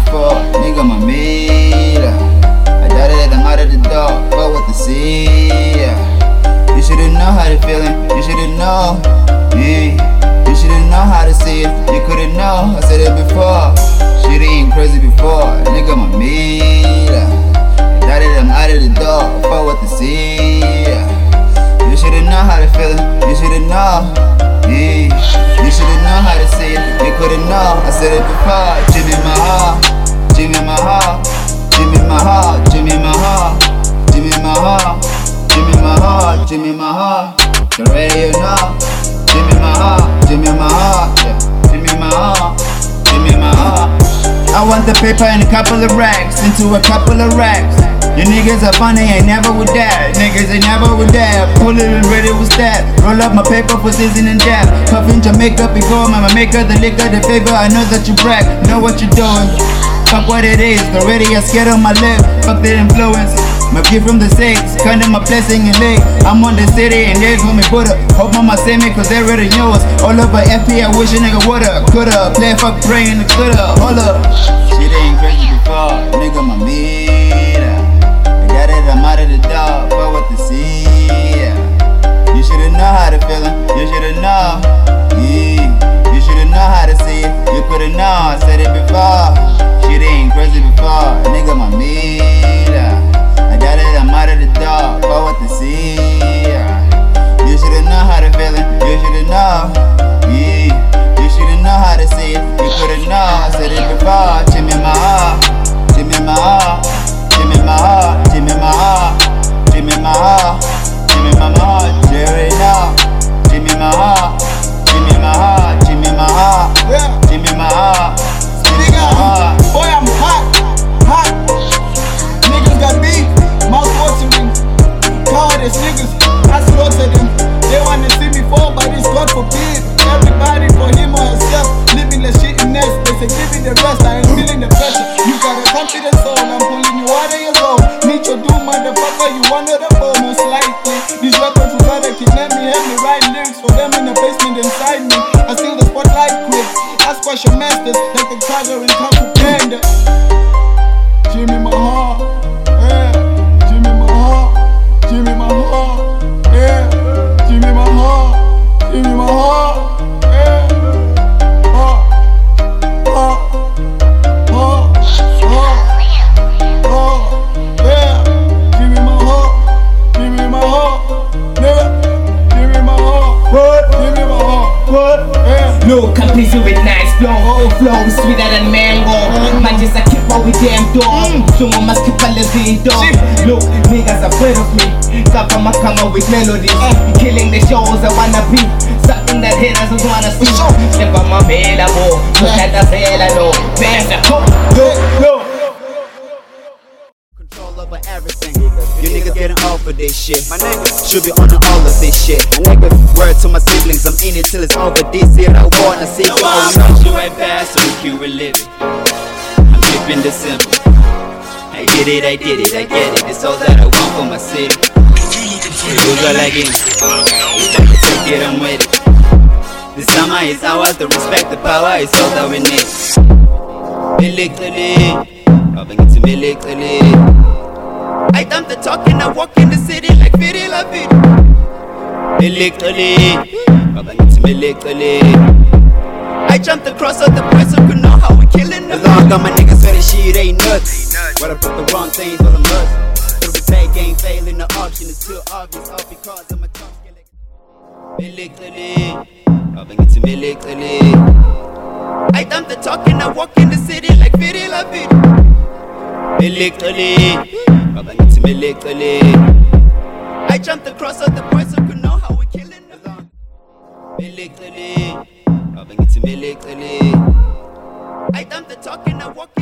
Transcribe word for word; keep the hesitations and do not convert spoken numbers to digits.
before, nigga my meter. I doubt it, I'm out of the door, fuck what they see. You should've know how to feel it, you should've know. Yeah. You should've know how to see it, you couldn't know. I said it before, shit ain't crazy before, nigga my meter. I doubt it, I'm out of the door, fuck what they see. You should've know how to feel it, you should've know. Yeah. You should've know how to see it, you couldn't know. I said it before, Jimmy my heart, Jimmy my heart, Jimmy my heart, Jimmy my heart, Jimmy my heart, Jimmy my heart, Jimmy my heart. The radio now, Jimmy my heart, Jimmy my heart, yeah. Jimmy my heart, Jimmy my heart. I want the paper and a couple of racks, into a couple of racks. You niggas are funny, ain't never with that. Niggas ain't never with that. Pull it and ready with that. Roll up my paper for season and jab. Puffin' Jamaica before mama maker, the liquor, the favor. I know that you brag, know what you're doing. Fuck what it is, already I scared on my lip. Fuck that influence. My gift from the six, kind of my blessing and leg. I'm on the city and they told me Buddha. Hope mama send me cause they already know us. All over F P, I wish a nigga woulda, coulda. Play fuck praying, coulda, hold up. Shit ain't crazy before, nigga my meter. I got it, I'm out of the door, fuck what they see. You should've know how to feel it, you should've know. Yeah. You should've know how to see it, you could've know. I said it before, shit ain't crazy before, nigga my meter. I got it, I'm out of the door, for what they see. You should've know how to feel it, you should've know. Yeah. You should've know how to see it, you could've know. I said it before, Jimmy my heart, Jimmy my heart, Jimmy my heart, Jimmy my heart, Jimmy my heart, Jimmy my heart, Jerry now, Jimmy my heart, Jimmy my heart, Jimmy my heart, Jimmy my heart, Jimmy my heart. Boy, I'm hot, hot. Niggas got beef, mouth watering. Cowardice niggas, I slaughter them. They wanna see me fall, but it's God forbid. Everybody for him or herself, living the shit in nest. They say give me the rest, I ain't feeling the pressure. You got a confident soul, I'm pulling you out of your zone. Need your doom, motherfucker, you one of the four most likely. These rappers who try to kidnap me, have me writing lyrics for them in the basement inside me. I steal the spotlight quick, I squash your masters like a tiger in Kung Fu Panda. Jimmy my heart, yeah. Jimmy my heart, Jimmy my heart, yeah. Jimmy my heart, Jimmy my heart, yeah. Heart, heart, heart, heart, heart, yeah. Jimmy my heart, Jimmy my heart, yeah. Jimmy my heart, what? Jimmy my heart, what? Yeah. Look, I'm busy with nice flow, flow sweeter than mango. Man, just a keep out with damn dog. So I must keep a lazy dog. Look, niggas afraid of me. Cover my camera with melodies. Killing the shows I wanna be. Something that haters don't wanna see. Step on my available. Look at the vela, no. Bears are cool. Look, Control over everything. You niggas getting off of this shit. My niggas should be on all of this shit. My niggas, word to my siblings, I'm in it till it's over. This year I wanna see it. I'm pushing way past so we can relive it. I'm keeping this simple. I did it, I did it, I get it. It's all that I want for my city. It goes all like it. It's time to take it, I'm with it. The summer is ours, the respect, the power is all that we need. Military, I'll bring it to military. I dump the talk and I walk in the city like Fidi La Fidi. Military, I'll bring it to military. I jumped across all the price so could know how we killing them. As long as my niggas say the shit ain't nuts. What I put the wrong things on the must. Through the tag game, failing the option is too obvious. All because I'm a tough skillet. Military, I'll bring it to military. I dump the talk and I walk in the city like Fidi La Fidi. Military, I'll bring it to military. I jumped across all the price so could know how we killing them. Military, I'll bring it to military. I dump the talk and I walk